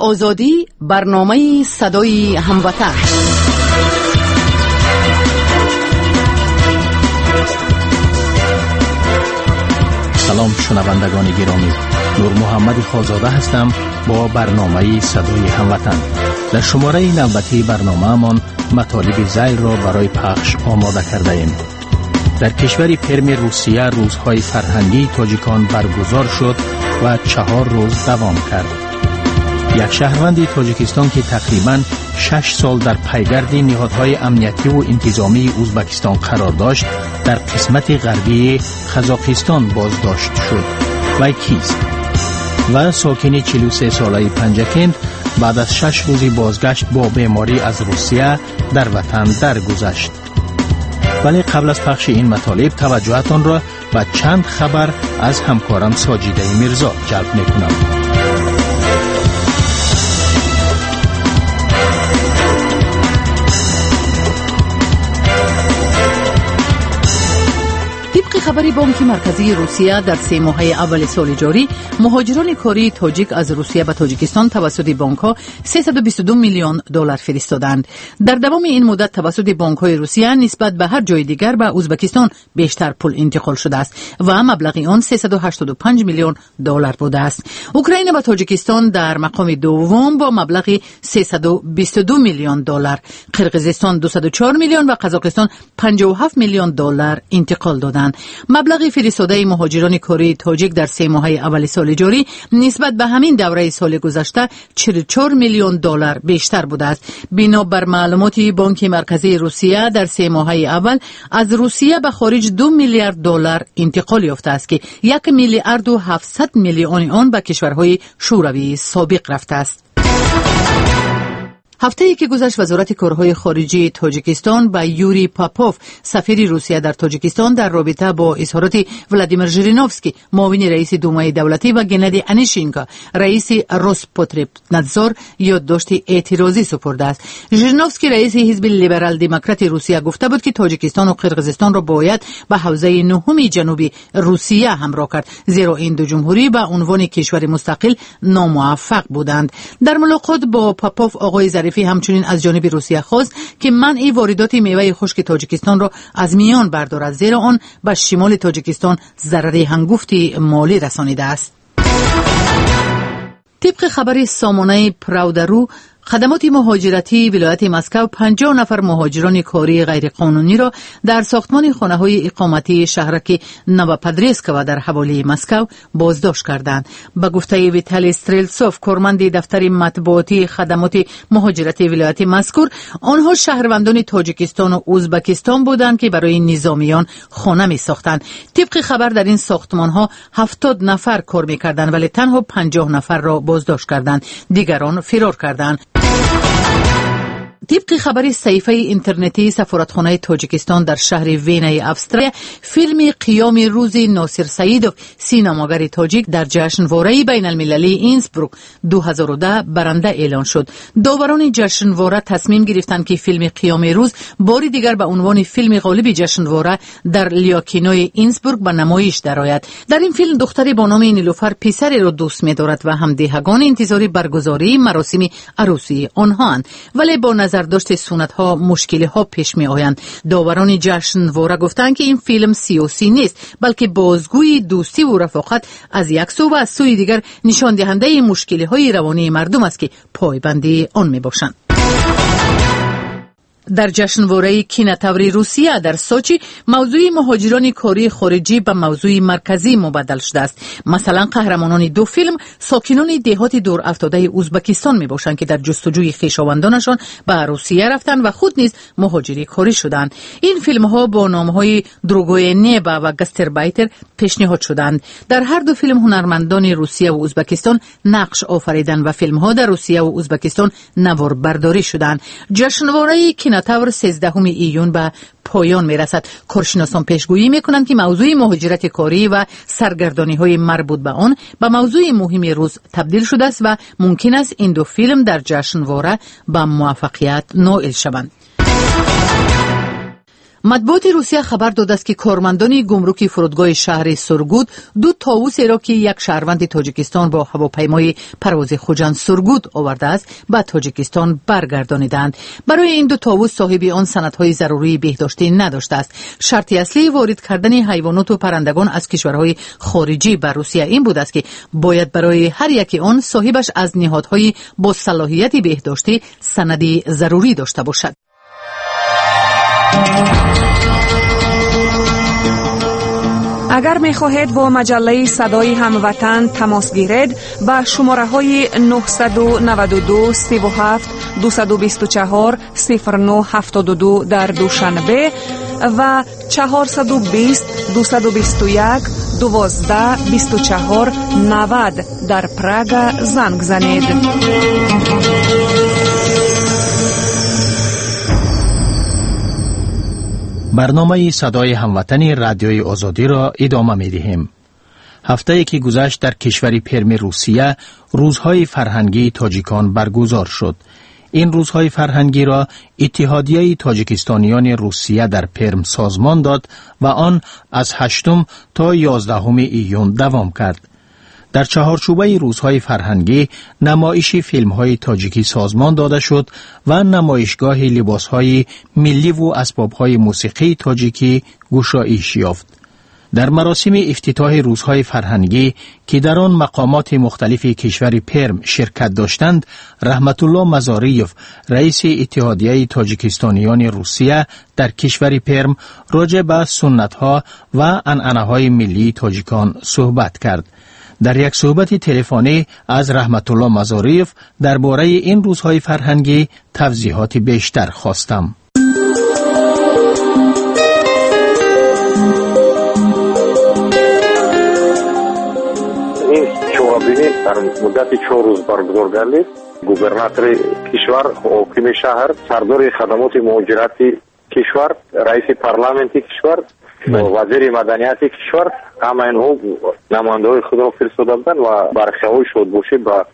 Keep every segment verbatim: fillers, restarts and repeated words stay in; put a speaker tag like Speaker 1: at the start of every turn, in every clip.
Speaker 1: آزادی، برنامه صدای هموطن.
Speaker 2: سلام شنوندگان گرامی، نور محمد خازاده هستم با برنامه صدای هموطن. در شماره نوبتی برنامه من مطالب زیل را برای پخش آماده کرده ایم. در کشور پرم روسیه روزهای فرهنگی تاجیکان برگزار شد و چهار روز دوام کرد. یک شهروند تاجیکستان که تقریباً شش سال در پیگرد نهادهای امنیتی و انتظامی ازبکستان قرار داشت، در قسمت غربی قزاقستان بازداشت شد. و کیست؟ و ساکن چهل و سه ساله پنجکند بعد از شش روزی بازگشت با بیماری از روسیه در وطن درگذشت. ولی قبل از پخش این مطالب توجهتان را به چند خبر از همکارم ساجیده میرزا جلب میکنم.
Speaker 1: خبری بانک مرکزی روسیه در سه ماهه اول سال جاری مهاجران کاری تاجیک از روسیه به تاجیکستان توسط بانک‌ها سیصد و بیست و دو میلیون دلار فرستادند. در دوام این مدت توسط بانک‌های روسیه نسبت به هر جای دیگر به ازبکستان بیشتر پول انتقال شده است و مبلغ آن سیصد و هشتاد و پنج میلیون دلار بوده است. اوکراین به تاجیکستان در مقام دوم با مبلغ سیصد و بیست و دو میلیون دلار، قرقیزستان دویست و چهار میلیون و قزاقستان پنجاه و هفت میلیون دلار انتقال دادند. مبلغ فرستاده مهاجران کاری تاجیک در سه ماهه اول سال جاری نسبت به همین دوره سال گذشته چهل و چهار میلیون دلار بیشتر بوده است. بنابر معلومات بانک مرکزی روسیه در سه ماهه اول از روسیه به خارج دو میلیارد دلار انتقال یافته است که یک میلیارد و هفتصد میلیون آن به کشورهای شوروی سابق رفته است. هفته‌ای که گذشت وزارت کارهای خارجی تاجیکستان با یوری پاپوف سفیر روسیه در تاجیکستان در رابطه با اظهارات ولادیمیر ژیرینوفسکی معاون رئیس دومای دولتی و گنادی انیشینکا رئیس روسپوتربنادزور یادداشت اعتراضی سپرده است. ژیرینوفسکی رئیس حزب لیبرال دموکرات روسیه گفته بود که تاجیکستان و قرقیزستان را باید به حوزه نهم جنوبی روسیه همراه کرد، زیرا این دو جمهوری به عنوان کشور مستقل ناموفق بودند. در ملاقات با پاپوف آقای ظریفی همچنین از جانب روسیه خواست که منع واردات میوه خشک تاجیکستان را از میان بردارد، زیرا آن به شمال تاجیکستان ضرر هنگفتی مالی رسانیده است. طبق خبر سامانه پراودارو، خدمات مهاجرتی ولایت مسکو پنجاه نفر مهاجران کاری غیرقانونی را در ساختمان خانه‌های اقامتی شهرک نوپادریسکا در حوالی مسکو بازداشت کردند. به گفته ویتالی استرلسوف، کارمند دفتر مطبوعاتی خدمات مهاجرتی ولایت مذکور، آنها شهروندان تاجیکستان و ازبکستان بودند که برای نظامیان خانه می ساختند. طبق خبر در این ساختمان‌ها هفتاد نفر کار می‌کردند ولی تنها پنجاه نفر را بازداشت کردند، دیگران فرار کردند. طبق خبر صحیفه اینترنتی سفارتخانه تاجیکستان در شهر وینای استرالیا، فیلم قیام روز ناصر سعیدوف سینماگر تاجیک در جشنواره بین المللی اینسبروک دو هزار و ده برنده اعلان شد. داوران جشنواره تصمیم گرفتند که فیلم قیام روز باری دیگر به عنوان فیلم غالب جشنواره در لیاکینوی اینسبروک به نمایش درآید. در این فیلم دختری با نام نیلوفر پسری را دوست می‌دارد و همدهگان انتظار برگزاری مراسم عروسی آنهاند، ولی با نظر داشت سنت ها مشکل ها پیش می آیند. داوران جشنواره گفتند که این فیلم سیاسی نیست، بلکه بازگوی دوستی و رفاقت از یک سو و از سوی دیگر نشان دهنده مشکل های روانی مردم است که پایبند آن می باشند. در جشنواره کیناتوری روسیه در سوچی موضوع مهاجران کاری خارجی به موضوع مرکزی مبدل شده است. مثلا قهرمانان دو فیلم ساکنان دهات دور افتاده ازبکستان می باشند که در جستجوی خویشاوندانشان به روسیه رفتند و خود نیز مهاجری کاری شدند. این فیلم ها با نام های دروگوی نیبا و گستربایتر پیشنهاد شدند. در هر دو فیلم هنرمندان روسیه و ازبکستان نقش آفریدند و فیلم ها در روسیه و ازبکستان نوار برداری شدند. جشنواره کیناتور سیزدهم ایون به پایان می رسد. کارشناسان پیشگویی می کنند که موضوع مهاجرت کاری و سرگردانی های مربوط به آن به موضوع مهم روز تبدیل شده است و ممکن است این دو فیلم در جشنواره به موفقیت نائل شوند. مطبوعات روسیه خبر داده است که کارمندان گمرک فرودگاه شهر سورگود دو طاووس را که یک شهروند تاجیکستان با هواپیمای پرواز خوجند سورگود آورده است به تاجیکستان برگردانیدند. برای این دو طاووس صاحب آن سندهای ضروری بهداشتی نداشته است. شرط اصلی وارد کردن حیوانات و پرندگان از کشورهای خارجی به روسیه این بود است که باید برای هر یک آن صاحبش از نهادهای با صلاحیت بهداشتی سندی ضروری داشته باشد.
Speaker 3: اگر می خواهید با مجله صدای هموطن تماس گیرید به شماره های نه نه دو سه هفت دو دو چهار صفر نه هفت دو در دوشنبه و چهار دو صفر دو دو یک دوازده بیست و چهار نود در پراگ زنگ زنید.
Speaker 2: برنامه صدای هموطن رادیوی آزادی را ادامه می دهیم. هفته‌ای که گذشت در کشور پرم روسیه روزهای فرهنگی تاجیکان برگزار شد. این روزهای فرهنگی را اتحادیه تاجیکستانیان روسیه در پرم سازمان داد و آن از هشتم تا یازدهم ایون دوام کرد. در چهارچوبه روزهای فرهنگی نمایش فیلم‌های تاجیکی سازمان داده شد و نمایشگاه لباس‌های ملی و اسباب‌های موسیقی تاجیکی گشایش یافت. در مراسم افتتاح روزهای فرهنگی که در آن مقامات مختلف کشور پرم شرکت داشتند، رحمت الله مزاریف رئیس اتحادیه تاجیکستانیان روسیه در کشور پرم راجع به سنت‌ها و عنعنه‌های ملی تاجیکان صحبت کرد. در یک صحبت تلفنی از رحمت الله مزاریف درباره این روزهای فرهنگی توضیحات بیشتر خواستم.
Speaker 4: این چهاربینی در مدت چهار روز برگزار گردید. گوبرناتور کشور، حاکم شهر، سردار خدمات مهاجرتی کشور، رئیس پارلمانت کشور، وزیر مدنیت کشور، همه اینها نماینده‌های خود را فرستاده بودند و برخی‌های شادباشی با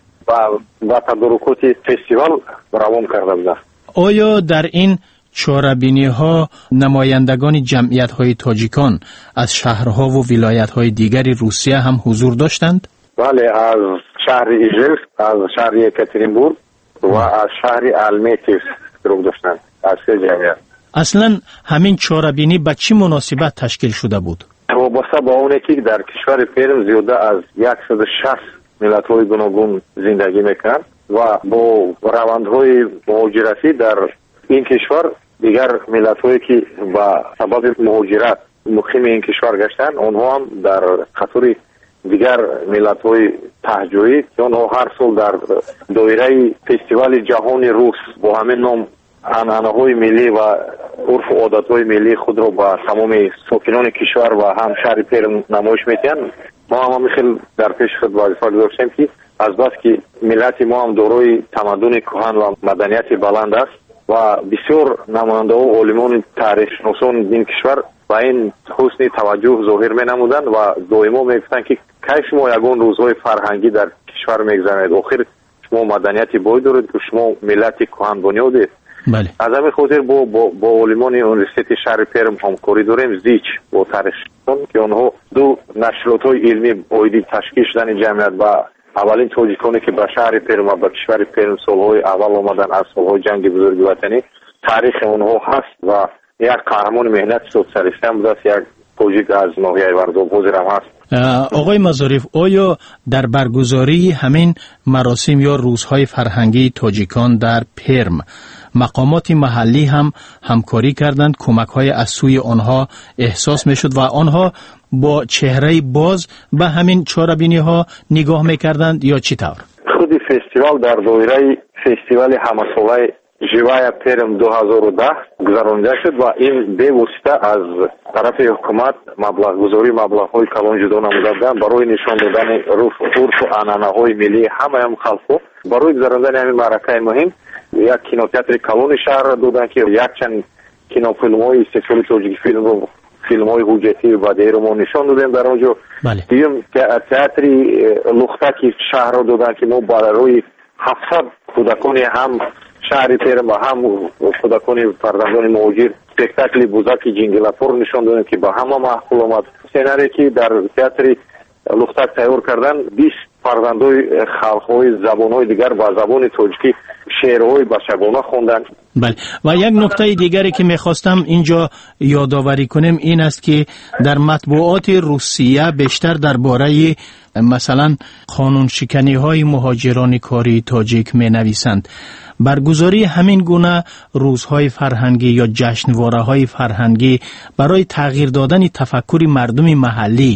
Speaker 4: با تدارکات فستیوال روان کرده بودند.
Speaker 2: آیا در این چهاربینی ها نمایندگان جمعیت های تاجیکان از شهرها و ولایت های دیگر روسیه هم حضور داشتند؟
Speaker 4: بله، از شهر ایژل، از شهر یکاترینبورگ و از شهر المتی حضور داشتند. از سه جمعیت.
Speaker 2: اصلا همین چهاربینی به چه مناسبت تشکیل شده بود؟
Speaker 4: وابسته با اونه که در کشور پرم زیاده از صد و شصت ملت‌های گوناگون زندگی میکنند و با روندهای مهاجرتی در این کشور دیگر ملت‌هایی که با سبب مهاجرت مقیم این کشور گشتند، آنها هم در خطر دیگر ملت‌های تهجوری که آنها هر سال در دایره فستیوال جهانی روس با همین نام عنعنه‌های ملی و عرف و عادت‌های ملی خود را با تمام ساکنان کشور و هم شهر پرم نمایش می‌دهند. ما هم خیلی در پیش خود وظیفه گذاشتیم که از بس که ملت ما هم دارای تمدن کهن و مدنیت بلند است و بسیار نماینده و عالمان تاریخ شناسان این کشور و این حسن توجه ظاهر می‌نمودند و دائما میگفتند که کی شما یگان روزهای فرهنگی در کشور می‌گذرانید، آخر شما مدنیتی باید دارید که شما ملت کهن بنیادید.
Speaker 2: بله.
Speaker 4: از همین خاطر با با, با علمان یونیورسیته شهر پرم همکاری داریم زیچ با تاریخ که آنها دو نشریات‌های علمی باید تشکیل شدن جمعیت و اولین تاجیکانی که به شهر پرم و به کشور پرم سالهای اول آمدن از سالهای جنگ بزرگ وطنی، تاریخ اونها هست و یک قهرمان مهنت سوسیالیست هم است، یک تاجیک از ناحیه وردوب حاضر هست.
Speaker 2: آقای مزاریف، آیا در برگزاری همین مراسم یا روزهای فرهنگی تاجیکان در پرم مقامات محلی هم همکاری کردند، کمک‌های از سوی آنها احساس می‌شد و آنها با چهره باز به همین چهاربینی‌ها نگاه می‌کردند یا چی طور؟
Speaker 4: خود فستیوال در دایره فستیوال همساله ژیوای پرم دو هزار و ده گذرانده شد و این به واسطه از طرف حکومت مبلغ گذاری مبلغ‌های کلان جدا نموده بودند برای نشان دادن عرف و عنعنه‌های ملی همه هم خلقو برای گذراندن همین معرکه مهم یک کینوتئاتر کلان شهر را دادن که یک چند کینوفیلم‌های استقلالی تاجیکی فیلم رو فیلم‌های حجتی و دیگر ما نشان دادیم در اونجا.
Speaker 2: بله.
Speaker 4: دیگه تئاتری لختکی شهر را دادن که ما برای هفتصد کودکان هم شهر پیرم و هم کودکان فرزندان مهاجر اسپکتاکل بزرگ جنگلاپور نشان دادن که با همه محفل آمد. سناریویی که در تئاتر لختک تیار کردن بیست فرزندای خلق‌های زبان‌های دیگر با زبان تاجیکی شعرهای بچگانه خواندن.
Speaker 2: بله و یک نکته دیگری که میخواستم اینجا یادآوری کنم این است که در مطبوعات روسیه بیشتر درباره مثلا قانون شکنی های مهاجران کاری تاجیک می نویسند. برگزاری همین گونه روزهای فرهنگی یا جشنواره های فرهنگی برای تغییر دادن تفکر مردم محلی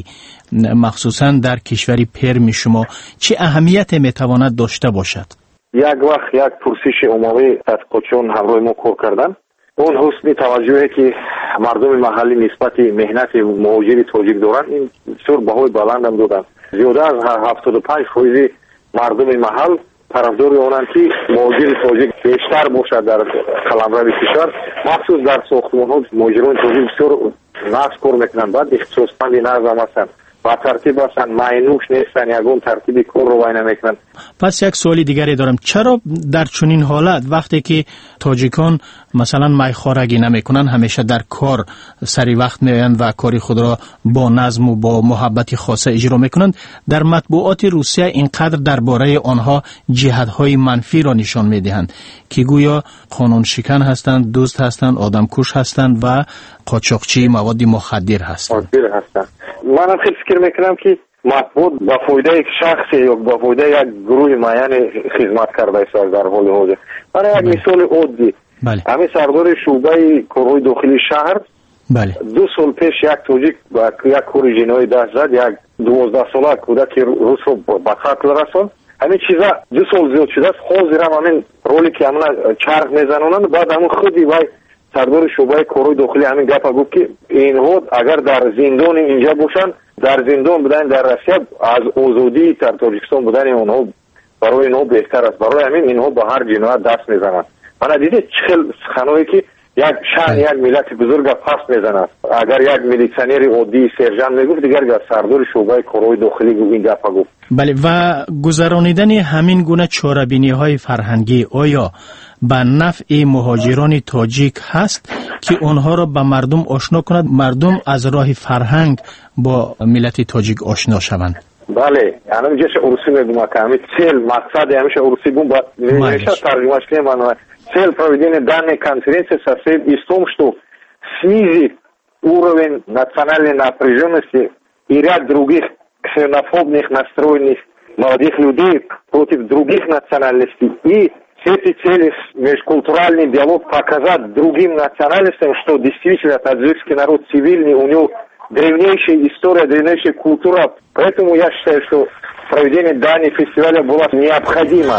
Speaker 2: مخصوصا در کشور پرم شما چه اهمیت میتواند داشته باشد؟
Speaker 4: یک وقت یک پرسش عمومی تحقیقاتچیان همراه ما کار کردن. اون حسن توجهی که مردم محلی نسبت مهنت مهاجر تاجیک دارند این بسیار بهای بلند هم دادن. زیاده از هفتاد و پنج درصد مردم محل طرفدار آنند که مهاجر تاجیک بیشتر باشد در قلمرو کشور، مخصوص در ساختمان‌ها مهاجران تاجیک بسیار نقش کار میکنند. بعد اختصاصمند نظم هستند با ترتیب هستند، معنوش نیستند، یگان ترتیب کار رو وای نمیکنند.
Speaker 2: پس یک سوالی دیگری دارم، چرا در چنین حالت وقتی که تاجیکان مثلا میخوارگی نمیکنن همیشه در کار سری وقت میآیند و کاری خود را با نظم و با محبت خاصه اجرا میکنند، در مطبوعات روسیه اینقدر درباره آنها جهت‌های منفی را نشان میدهند که گویا قانون شکن هستند، دزد هستند، آدمکش هستند و قاچاقچی مواد مخدر هستند.
Speaker 4: مخدر هستند. من خیلی فکر میکنم که مطبوعات با فایده یک شخصی یا با فایده یک گروه معین خدمت کرده است در حال حاضر. برای یک مثال عادی،
Speaker 2: بله.
Speaker 4: همین سردار شعبه کارهای داخلی شهر
Speaker 2: بله.
Speaker 4: دو سال پیش یک توجیک با یک کار جنایی دست زد، یک دوازده ساله کودک روس رو به قتل رساند. همین چیزا دو سال زیاد شده است. حاضر هم همین رولی که همون چرخ میزنونند، بعد همون خودی وای سردار شعبه کارهای داخلی همین گپ گفت که اینها اگر در زندان اینجا باشن، در زندان بودن در روسیه از آزادی در تاجیکستان بودن اونها برای اینها بهتر است. برای همین اینها با هر جنایت دست میزنند. من دیدم چه سخنایی که یک شهر یک ملت بزرگ پس میزند. اگر یک میلیسیونر عادی سرجان میگفت، دیگر یک سردار شعبه کارهای داخلی این گپ گفت.
Speaker 2: بله و گذرانیدن همین گونه چاره‌بینی‌های فرهنگی آیا به نفع مهاجران تاجیک هست که آنها را به مردم آشنا کند، مردم از راه فرهنگ با ملت تاجیک آشنا شوند؟
Speaker 4: بله، انا میگه روسی میگم که همین цел مقصد همیشه روسی بوم با میشه ترجمهش کنم. Цель проведения данной конференции состоит из том, что снизить уровень национальной напряженности и ряд других ксенофобных настроенных молодых людей против других национальностей. И с этой целью межкультуральный диалог показать другим национальностям, что действительно таджикский народ цивильный, у него древнейшая история, древнейшая культура. Поэтому я считаю, что проведение данного фестиваля было необходимо.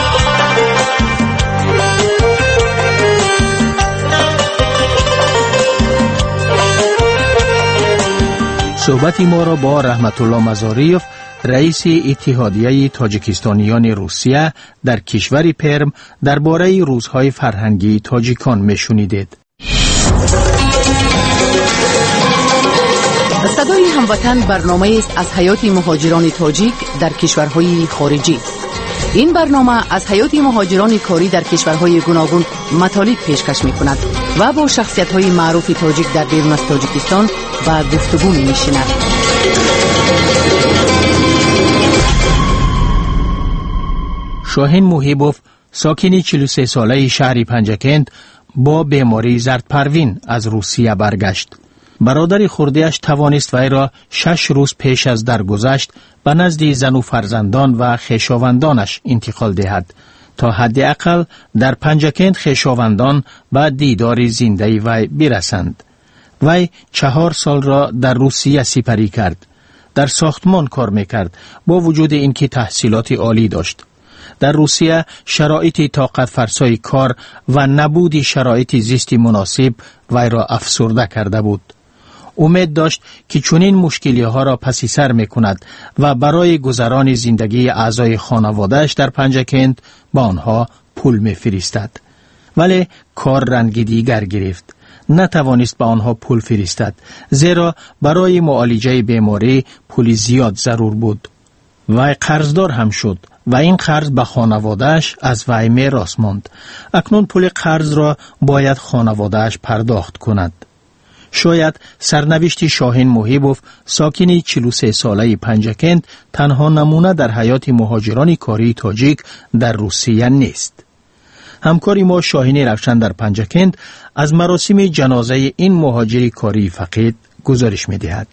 Speaker 2: صحبت ما را با رحمت الله مزاریف، رئیس اتحادیه تاجیکستانیان روسیه در کشور پرم درباره روزهای فرهنگی تاجیکان میشنیدید.
Speaker 1: صدای هموطن برنامه است از حیات مهاجران تاجیک در کشورهای خارجی. این برنامه از حیات مهاجران کاری در کشورهای گوناگون مطالب پیشکش می‌کند و با شخصیت‌های معروف تاجیک در بیرون از تاجیکستان و گفتگو می‌نشیند.
Speaker 2: شاهین موهیبوف، ساکن چهل و سه ساله شهر پنجکند، با بیماری زردپروین از روسیه برگشت. برادر خرده‌اش توانست وی را شش روز پیش از درگذشت به نزد زن و فرزندان و خویشاوندانش انتقال دهد تا حداقل در پنجکند خویشاوندان به دیدار زنده وی برسند. وی چهار سال را در روسیه سپری کرد. در ساختمان کار میکرد با وجود اینکه تحصیلات عالی داشت. در روسیه شرایط طاقت فرسای کار و نبود شرایط زیستی مناسب وی را افسرده کرده بود. امید داشت که چنین مشکلی ها را پسی سر می کند و برای گذران زندگی اعضای خانوادهش در پنجکند با آنها پول می فرستد. ولی کار رنگ دیگر گرفت. نتوانست به آنها پول فرستد، زیرا برای معالجه بیماری پول زیاد ضرور بود. وی قرضدار هم شد و این قرض به خانوادهش از وی میراث ماند. اکنون پول قرض را باید خانوادهش پرداخت کند. شاید سرنوشت شاهین محیبوف ساکن چهل و سه ساله پنجکند تنها نمونه در حیات مهاجران کاری تاجیک در روسیه نیست. همکاری ما شاهین رفشن در پنجکند از مراسم جنازه این مهاجر کاری فقید گزارش می دهد.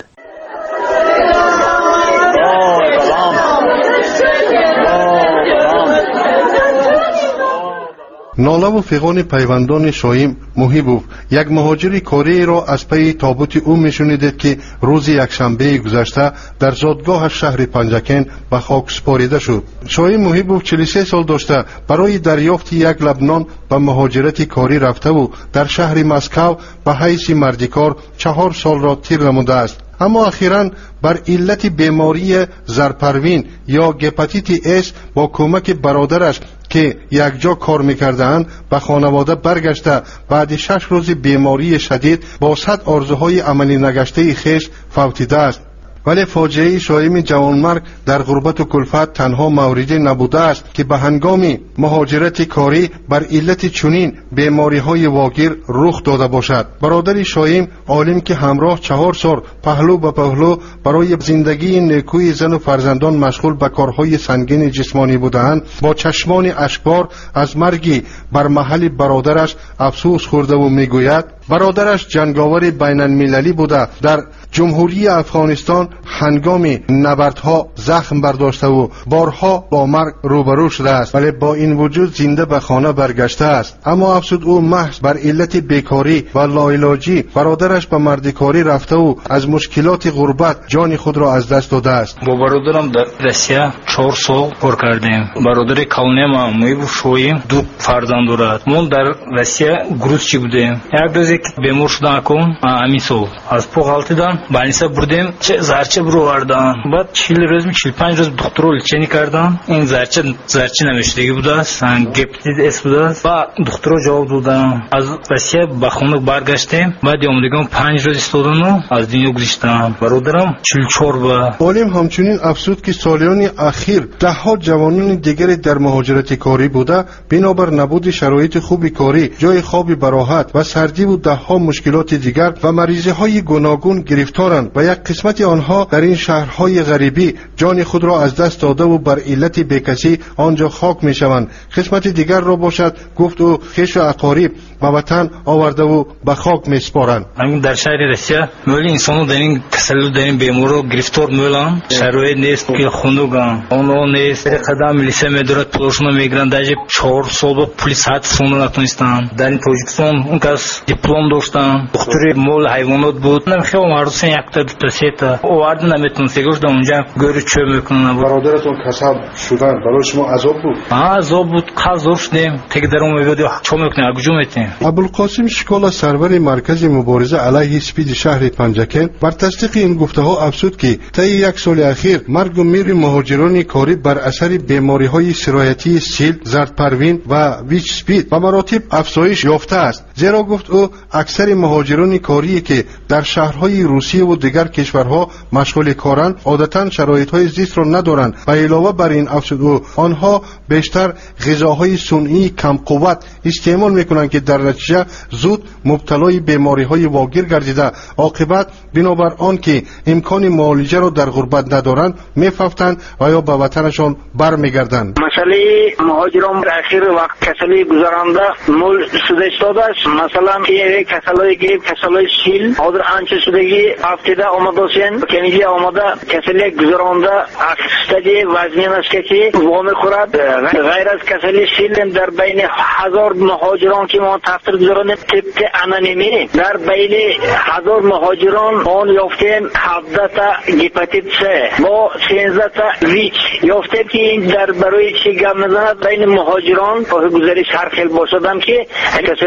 Speaker 5: ناله و فغان پیوندان شاهین محیبوف یک مهاجر کاری را از پی تابوت او میشنیدید که روز یکشنبه گذشته در زادگاه شهر پنجکند به خاک سپاریده شد. شاهین محیبوف چهل و سه سال داشته برای دریافت یک لبنان به مهاجرت کاری رفته و در شهر مسکو به حیث مردکار چهار سال را تیر نموده است. اما اخیراً بر علت بیماری زرپروین یا گپاتیت اس با کمک برادرش که یک جا کار میکردند به خانواده برگشته بعد شش روز بیماری شدید با صد آرزوهای عملی نگشته خیش فوتیده است. ولی فاجعه شایم جوانمرگ در غربت و کلفت تنها موردی نبوده است که به هنگام مهاجرت کاری بر علت چنین بیماری های واگیر رخ داده باشد. برادر شایم عالم که همراه چهار سال پهلو به پهلو برای زندگی نیکوی زن و فرزندان مشغول به کارهای سنگین جسمانی بودند، با چشمان اشکبار از مرگی بر محل برادرش افسوس خورده و میگوید برادرش جنگاور بین المللی بوده، در جمهوری افغانستان هنگام نبردها زخم برداشته و بارها با مرگ روبرو شده است، ولی با این وجود زنده به خانه برگشته است. اما افسوس او محض بر علت بیکاری و لاعلاجی برادرش به مردکاری رفته و از مشکلات غربت جان خود را از دست داده است.
Speaker 6: با برادرم در روسیه چهار سال کار کردیم. برادر کالنما محیبوف شایم دو فرزند دارد. ما در روسیه گروزچی بودیم. یک روز بیمار شدم کن همین سال از پوغالتیدان больница бурдем, зарча буровардан. Баъд чил рӯз, чил панҷ рӯз духтурро лечение кардан. Ин зарча зарча намешдагӣ будааст, гепатит С будааст. Баъд духтурро ҷавоб додан. Аз Россия ба хона баргаштем. Баъди омадагам панҷ рӯз истодану аз дунё гузиштам. бародарам чил و چهار ба.
Speaker 5: олим ҳамчунин афсуд ки солиёни ахир даҳҳо ҷавонони дигаре дар муҳоҷирати корӣ буда, бинобар набуди шароити хуби корӣ, ҷои хоби бароҳат ва сардиву даҳҳо мушкилоти дигар ва маризиҳои гуногун گرفتارند و یک قسمت آنها در این شهرهای غریبی جان خود را از دست داده و بر علت بیکسی آنجا خاک می شوند. قسمت دیگر را باشد گفت و خویش و اقارب به وطن آورده و به خاک می سپارند.
Speaker 6: همین در شهر روسیه مولی انسانو در این کسلو در این بیمارو گرفتار مولن شرایط نیست که خونوگان اونو نیست قدم لیسه میدارد پولشونو میگیرن داجی چهار سال با پلیس حد سونو نتونستن. در این تاجیکستان اون کس دیپلم داشتن دکتری مول حیوانات بود. نمیخوام مردوسن یک تا دو تا سه تا اوارد نمیتون سیگوش دا اونجا گوری چه میکنن.
Speaker 5: برادرتون کسب شدن برای شما عذاب بود؟
Speaker 6: آه عذاب بود. قضا شدیم تک درون میبودیم چه میکنیم اگجو میتیم.
Speaker 5: ابوالقاسم شکولا سرور مرکز مبارزه علیه سپید شهر پنجکند بر تصدیق این گفته ها افزود که طی یک سال اخیر مرگ و میر مهاجران کاری بر اثر بیماری های سرایتی سیل، زردپروین و ویچ سپید به مراتب افزایش یافته است. زیرا گفت او اکثر مهاجران کاری که در شهرهای روسیه و دیگر کشورها مشغول کارند عادتا شرایط‌های زیست را ندارند و علاوه بر این افزود او آنها بیشتر غذاهای صنعی کم قوت استعمال میکنند که در نتیجه زود مبتلای بیماری‌های واگیر گردیده عاقبت بنابر آن که امکان معالجه را در غربت ندارند میفوتند و یا به وطنشان برمیگردند.
Speaker 7: مسئله مهاجران اخیر وقت کسلی گذرانده مول سوده شده است. مثلا این کسلای گریب کسلای شیل حاضر آنچه شدگی هفته آمداشن کنیجی آمده کسلی گذرانده اخستگی وزنی نسکتی وام خورد غیر از کسلی شیل در بین هزار مهاجران که ما تفسیر گذرانیم طبق انانیمی در بین هزار مهاجران آن یافتیم هفده تا گپاتیت س با سیزده تا ویچ یافتیم که این در برای چی گم نزند بین مهاجران گزارش هر خیل باشدم که کسلی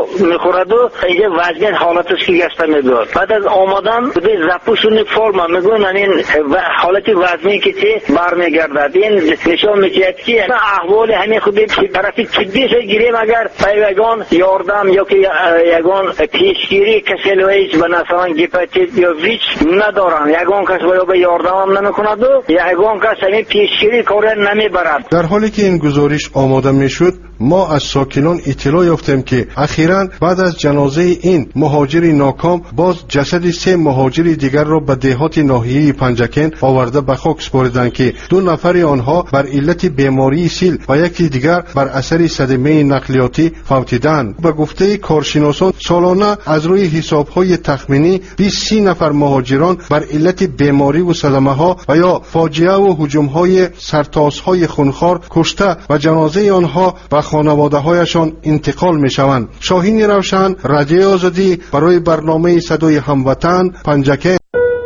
Speaker 7: میخورد و اینجا وضعیت حالتش که گشته میداد. بعد از آمدن به زپوشون فرما میگون این حالت وزنی که چه برمیگردد. این نشان میدهد که احوال همین خود طرف طبیش گیریم اگر یگان یاردم یا که یگان پیشگیری کسلویش به مثلا گپاتیت یا ویچ ندارن، یگان کس باید به یاردم هم نمیکند و یگان کس همین پیشگیری کار نمیبرد.
Speaker 5: در حالی که این گزارش آماده میشد، ما از ساکنان اطلاع یافتیم که اخیراً بعد از جنازه این مهاجر ناکام باز جسد سه مهاجر دیگر را به دهات ناحیه پنجکن آورده به خاک سپردند که دو نفر آنها بر علت بیماری سیل و یکی دیگر بر اثر صدمه نقلیاتی فوتیدند. به گفته کارشناسان سالانه از روی حساب‌های تخمینی بیست نفر مهاجران بر علت بیماری و صدمه ها و یا فاجعه و هجوم‌های سرتاس‌های خونخوار کشته و جنازه آنها به خانواده هایشان انتقال می شوند. شاهین روشن، رادیو آزادی، برای برنامه صدای هموطن، پنجکه.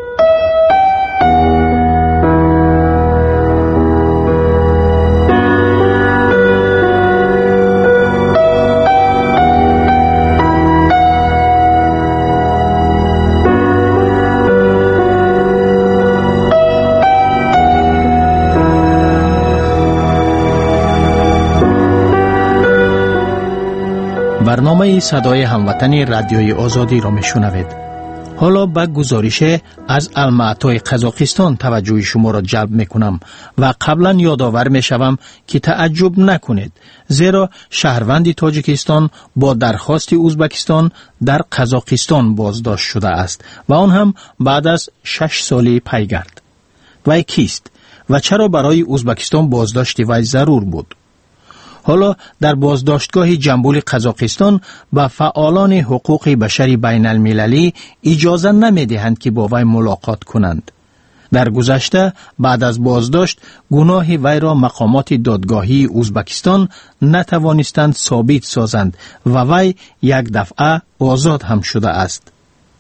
Speaker 2: برنامه صدای هموطن رادیوی آزادی را میشنوید. حالا به گزارش از المعطای قزاقستان توجه شما را جلب میکنم و قبلا یادآور میشوم که تعجب نکنید، زیرا شهروند تاجیکستان با درخواست ازبکستان در قزاقستان بازداشت شده است و آن هم بعد از شش سال پیگرد. وی کیست و چرا برای ازبکستان بازداشت وی ضرور بود؟ حالا در بازداشتگاه جنبول قزاقستان به فعالان حقوق بشری بین المللی اجازه نمی دهند که با وی ملاقات کنند. در گذشته بعد از بازداشت گناه وی را مقامات دادگاهی ازبکستان نتوانستند ثابت سازند و وی یک دفعه آزاد هم شده است.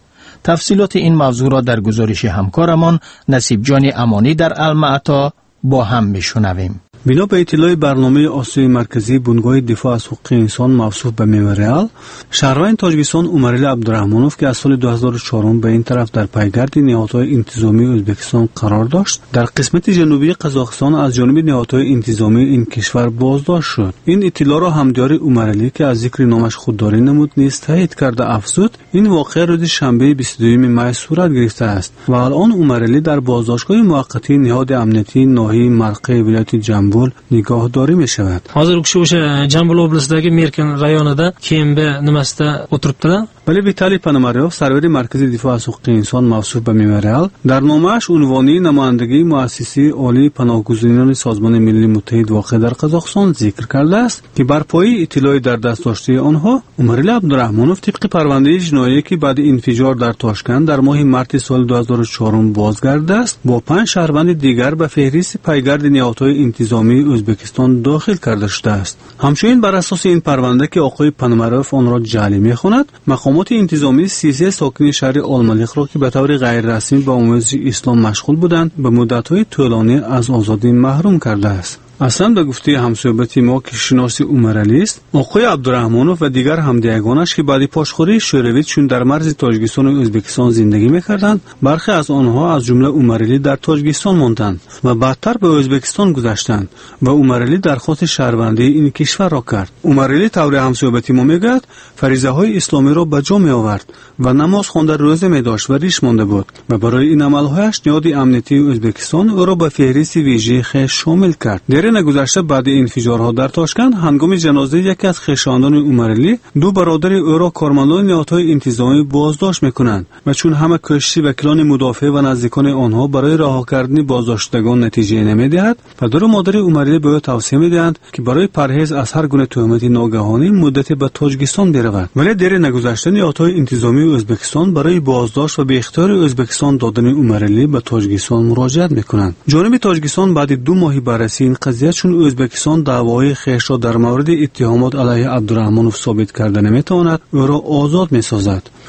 Speaker 2: تفصیلات این موضوع را در گزارش همکارمان نصیب جان امانی در المعطا با هم میشنویم.
Speaker 8: بنا به اطلاع برنامه آسیای مرکزی بنگاه دفاع از حقوق انسان موصوف به مموریال، شهروند تاجیکستان عمرعلی عبدالرحمانوف که از سال دو هزار و چهار به این طرف در پایگرد نهادهای انتظامی ازبکستان قرار داشت، در قسمت جنوبی قزاقستان از جانب نهادهای انتظامی این کشور بازداشت شد. این اطلاع را همدیار عمرعلی که از ذکر نامش خودداری نمود نیز تایید کرده افزود این واقعه روز شنبه بیست و دوم می صورت گرفته است و الان عمرعلی در بازداشتگاه موقتی نهاد امنیتی ناحیه مرقه ولایت جنبول نگاهداری می شود.
Speaker 9: Hozir u kishi o'sha Jambul oblastidagi Merkin rayonida Kembe nimasida o'tiribdilar.
Speaker 8: ولی ویتالی پاناماریوف سرور مرکز دفاع از حقوق انسان موصوف به مموریال در نامه‌اش عنوانی نمایندگی مؤسسه عالی پناهگزینان سازمان ملی متحد واقع در قزاقستان ذکر کرده است که بر پایه اطلاع در دست داشته آنها عمرعلی عبدالرحمانوف طبق پرونده جنایی که بعد انفجار در تاشکند در ماه مارس سال دو هزار و چهار بازگردیده است با پنج شهروند دیگر به فهرست پایگرد نهادهای انتظامی ازبکستان داخل کرده شده است. همچنین بر اساس این پرونده که آقای پاناماریوف آن را جعلی می‌خواند، مقامات انتظامی سیزده ساکن شهر آلمالیق را که به طور غیر رسمی به آموزش اسلام مشغول بودند به مدت‌های طولانی از آزادی محروم کرده است. اصلا به گفته همصحبتی ما که شناس عمرعلی است، آقای عبدالرحمانوف و دیگر همدیگانش که بعد پاشخوری شوروی چون در مرز تاجیکستان و ازبکستان زندگی می‌کردند، برخی از آنها از جمله عمرعلی در تاجیکستان ماندند و بعدتر به ازبکستان گذشتند و عمرعلی درخواست شهروندی این کشور را کرد. عمرعلی طور همصحبتی ما میگوید فریضه‌های اسلامی را به جا می‌آورد و نماز خوانده روزه می‌داشت و ریش مانده بود و برای این عمل‌هایش نهاد امنیتی ازبکستان او را به فهرست ویژه خویش شامل کرد. نگذشته بعد انفجارها در تاشکند هنگام جنازه یکی از خویشاوندان عمرعلی دو برادر او را کارمندان نهادهای انتظامی بازداشت میکنند و چون همه کشتی وکیلان مدافع و نزدیکان آنها برای رها کردن بازداشتگان نتیجه نمیدهد، پدر و مادر عمرعلی به او توصیه میدهند که برای پرهیز از هر گونه تهمت ناگهانی مدتی به تاجیکستان برود. ولی در نگذشته نهادهای انتظامی ازبکستان برای بازداشت و به اختیار ازبکستان دادن عمرعلی به تاجیکستان مراجعت میکنند. جانب تاجیکستان بعد دو ماه بررسی این قضیه چون ازبکستان دعوای خویش را در مورد اتهامات علیه عبدالرحمانوف ثابت کرده نمیتواند او را آزاد میسازد.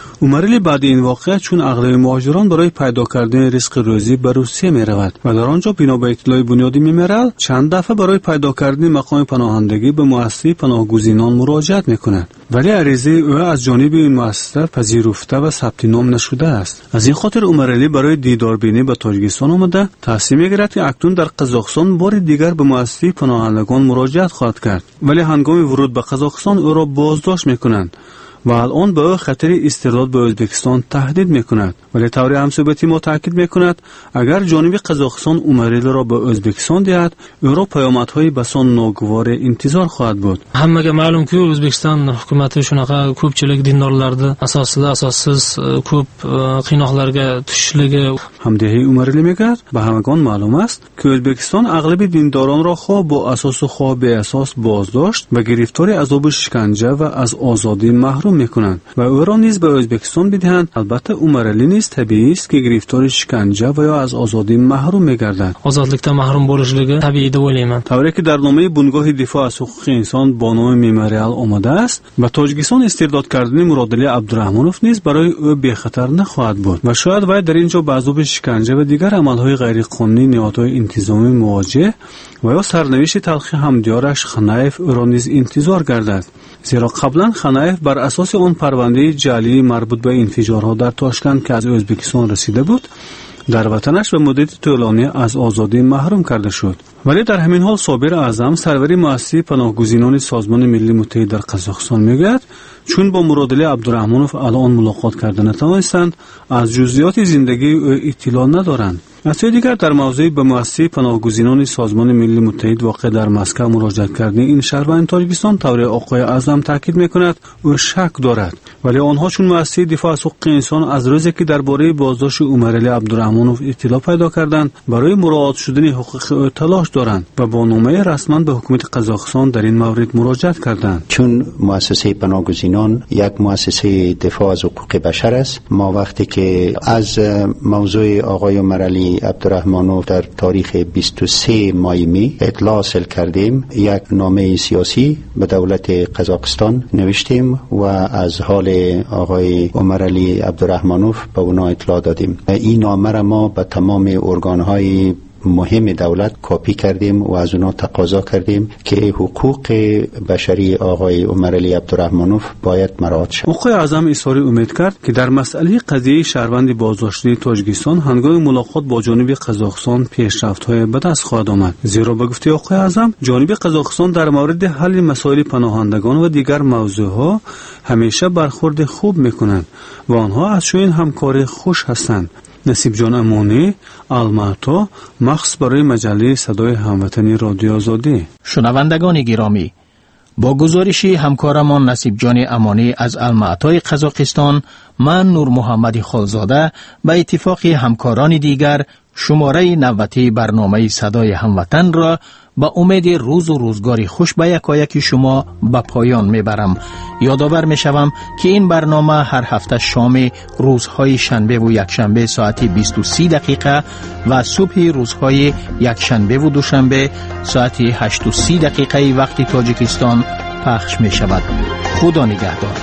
Speaker 8: اومرلی بعد این واقعه چون اغلب مهاجران برای پیدا کردن رزق روزی به روسیه می رود و در آنجا بنا به اطلاع بنیادی میمیرل، چند دفعه برای پیدا کردن مقام پناهندگی به مؤسسه پناهگزینان مراجعت میکنند، ولی عریضه او از جانب این مؤسسه پذیرفته و ثبت نام نشده است. از این خاطر اومرلی برای دیداربینی به تاجیکستان آمده تصمیم میگیرد که اکنون در قزاقستان بار دیگر به مؤسسه پناهندگان مراجعت خواهد کرد، ولی هنگام ورود به قزاقستان او را بازداشت میکنند و الان به خطر استرداد به ازبکستان تهدید میکند. ولی طوری همسوبتی ما تاکید میکند اگر جانب قزاقستان اومرلی را به ازبکستان دهد، او را پیامدهای بسان ناگوار انتظار خواهد بود.
Speaker 9: Hammaga ma'lum ki O'zbekiston hukumati shunaqa ko'pchilik dindorlarni asosli asossiz ko'p qiynoqlarga tushishligi.
Speaker 8: همدهی اومرلی میگوید به همگان معلوم است که ازبکستان اغلب دینداران را خواه با اساس و خواه به اساس بازداشت و گرفتاری عذاب شکنجه و از آزادی محروم میکنند و او را نیز به ازبکستان بدهند. البته اومرلی نیز طبیعی است که گرفتار شکنجه و یا از آزادی محروم میگردد.
Speaker 9: ozodlikdan mahrum bo'lishligi tabiiy deb o'ylayman.
Speaker 8: طوری که در نامه بنگاه دفاع از حقوق انسان با نام میموریال آمده است، به تاجیکستان استرداد کردن مرادعلی عبدالرحمانوف نیز برای او بی خطر نخواهد بود و شاید وی در اینجا به عذاب شکنجه و دیگر عملهای غیرقانونی نهادهای انتظامی مواجه و یا سرنوشت تلخی همدیارش خنایف او را نیز انتظار گردد، زیرا قبلا خنایف بر اساس آن پرونده جعلی مربوط به انفجارها در تاشکند که از ازبکستان رسیده بود در وطنش به مدت طولانی از آزادی محروم کرده شد. ولی در همین حال صابر اعظم سروری مؤسسه پناهگزینان سازمان ملی متحد در قزاقستان میگوید چون با مرادعلی عبدالرحمانوف الان ملاقات کرده نتوانستند، از جزئیات زندگی او اطلاع ندارند. از سوی دیگر در موضوع به مؤسسه پناهگزینان سازمان ملی متحد واقع در مسکو مراجعه کردن این شهروند تاجیکستان طوری آقای اعظم تاکید میکند او شک دارد، ولی آنها چون مؤسسه دفاع از حقوق انسان از روزی که درباره بازداشت اومرلی عبدالرحمانوف اطلاع پیدا کردند برای مراعات شدن حقوق او تلاش دارند و با نامه رسما به حکومت قزاقستان در این مورد مراجعت کردند.
Speaker 10: چون مؤسسه پناهگزینان یک مؤسسه دفاع از حقوق بشر است، ما وقتی که از موضوع آقای اومرلی عبدالرحمانوف در تاریخ بیست و سه مای می اطلاع حاصل کردیم، یک نامه سیاسی به دولت قزاقستان نوشتیم و از حال آقای اومرلی عبدالرحمانوف به اونا اطلاع دادیم. این نامه را ما به تمام ارگان‌های مهم دولت کپی کردیم و از اونا تقاضا کردیم که حقوق بشری آقای اومرلی عبدالرحمانوف باید مراعات شود.
Speaker 8: آقای اعظم اظهار امید کرد که در مسئله قضیه شهروند بازداشته تاجیکستان هنگام ملاقات با جانب قزاقستان پیشرفت‌های به دست خواهد آمد، زیرا به گفته آقای اعظم جانب قزاقستان در مورد حل مسائل پناهندگان و دیگر موضوعها همیشه برخورد خوب میکنند و آنها از شوین همکاری خوش هستند. نصیب جان امانی، الماتا، مخصوص برای مجله صدای هموطنی رادیو آزادی.
Speaker 2: شنوندگان گرامی، با گزارش همکارمان نصیب جان امانی از الماتای قزاقستان، من نور محمد خالزاده به اتفاق همکاران دیگر شماره نوتی برنامه صدای هموطن را با امید روز و روزگاری خوش به یکایک شما به پایان میبرم. یادآور میشوم که این برنامه هر هفته شام روزهای شنبه و یکشنبه ساعت بیست و سه دقیقه و صبح روزهای یکشنبه و دوشنبه ساعت هشت و سی دقیقه وقت تاجیکستان پخش می شود. خدا نگهدار.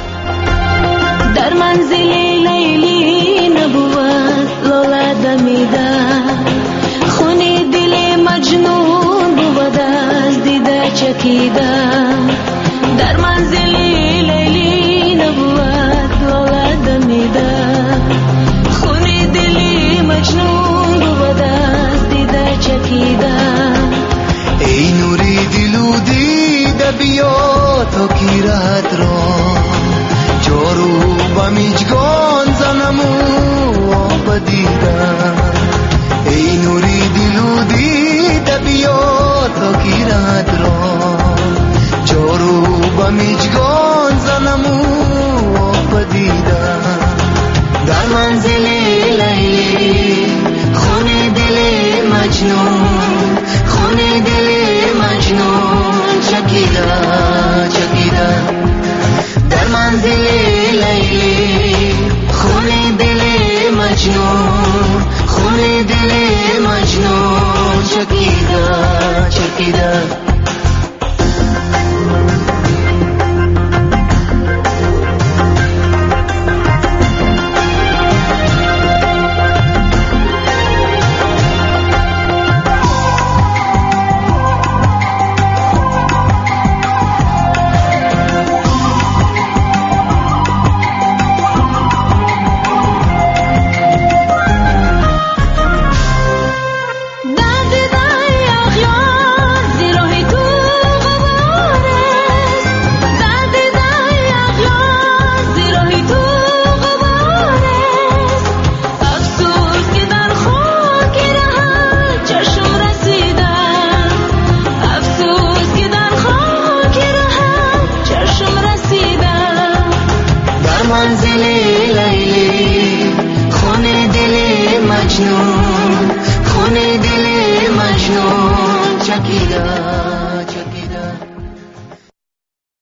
Speaker 11: در منزل لیلی نبود لاله دمیده، خونه دل مجنون بود از دیده چکیده. در منزل لیلی نبود لاله دمیده، خونه دل مجنون بود از دیده چکیده.
Speaker 12: ای نوری دلو دیده بیا تا گیرد را، جارو با میجگان زنمو آب دیدم. ای نوری دلو دیده بیا تا گیرد را، جارو با میجگان زنمو آب دیدم. در منزل لیلی خونه دل مجنون، خونه دل مجنون چکیده چکیده. در منزل لیلی خونه دل مجنون، خونه دل مجنون چکیده چکیده.
Speaker 11: منزل